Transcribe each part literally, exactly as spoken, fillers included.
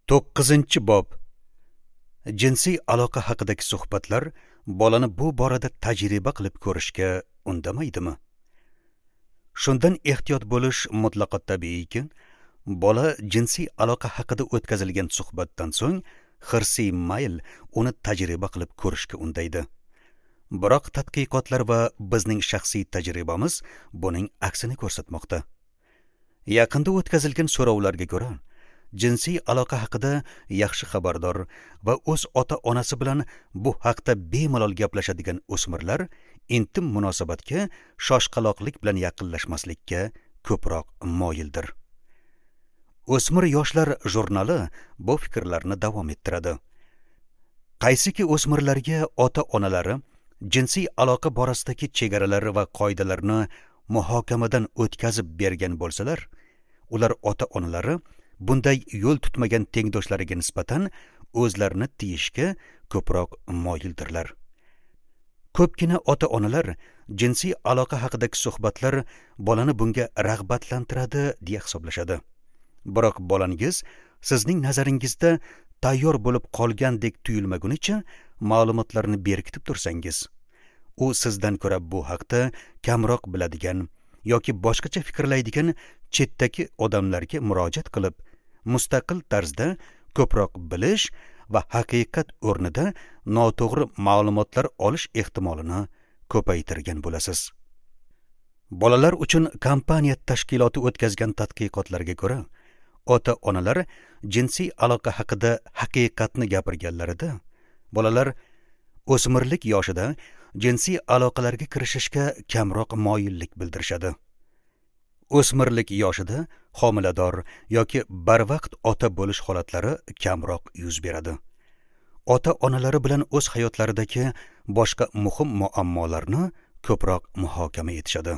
to'qqizinchi bob. Jinsiy aloqa haqidagi suhbatlar bolani bu borada tajriba qilib ko'rishga undamaydimi? Shundan ehtiyot bo'lish mutlaqo tabiiyki, bola jinsiy aloqa haqida o'tkazilgan suhbatdan so'ng xirsiy mayl uni tajriba qilib ko'rishga undaydi. Biroq tadqiqotlar va bizning shaxsiy tajribamiz buning aksini ko'rsatmoqda. Yaqinda o'tkazilgan so'rovlarga ko'ra, jinsiy aloqa haqida yaxshi xabardor va o'z ota-onasi bilan bu haqda bemalol gaplashadigan o'smirlar intim munosabatga shoshqaloqlik bilan yaqinlashmaslikka ko'proq moyildir. O'smir yoshlar jurnali bu fikrlarni davom ettiradi. Qaysiki o'smirlarga ota-onalari jinsiy aloqa borasidagi chegaralari va qoidalarni muhokamadan o'tkazib bergan bo'lsalar, ular ota-onalari bunday yo'l tutmagan tengdoshlariga nisbatan o'zlarini tiyishga ko'proq moyildirlar. Ko'pgina ota-onalar jinsiy aloqa haqidagi suhbatlar bolani bunga rag'batlantiradi deya hisoblashadi. Biroq bolangiz sizning nazaringizda tayyor bo'lib qolgandek tuyulmagunicha ma'lumotlarni berkitib tursangiz, u sizdan ko'ra bu haqda kamroq biladigan yoki boshqacha fikrlaydigan chetdagi odamlarga murojaat qilib, mustaqil tarzda ko'proq bilish va haqiqat o'rnida noto'g'ri ma'lumotlar olish ehtimolini ko'paytirgan bo'lasiz. Bolalar uchun kompaniya tashkiloti o'tkazgan tadqiqotlarga ko'ra, ota-onalar jinsiy aloqa haqida haqiqatni gapirganlarida, bolalar o'smirlik yoshida jinsiy aloqalarga kirishishga kamroq moyillik bildirishadi. O'smirlik yoshida homilador yoki barvaqt ota bo'lish holatlari kamroq yuz beradi. Ota-onalari bilan o'z hayotlaridagi boshqa muhim muammolarni ko'proq muhokama etishadi.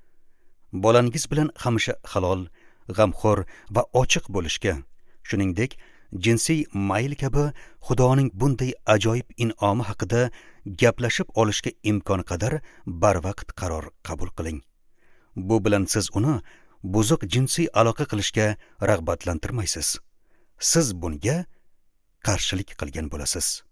Bolangiz bilan hamisha halol, g'amxo'r va ochiq bo'lishga, shuningdek, jinsiy mayl kabi Xudoning bunday ajoyib in'omi haqida gaplashib olishga imkon qadar barvaqt qaror qabul qiling. Bu bilan siz uni buzuq jinsiy aloqa qilishga rag'batlantirmaysiz. Siz bunga qarshilik qilgan bo'lasiz.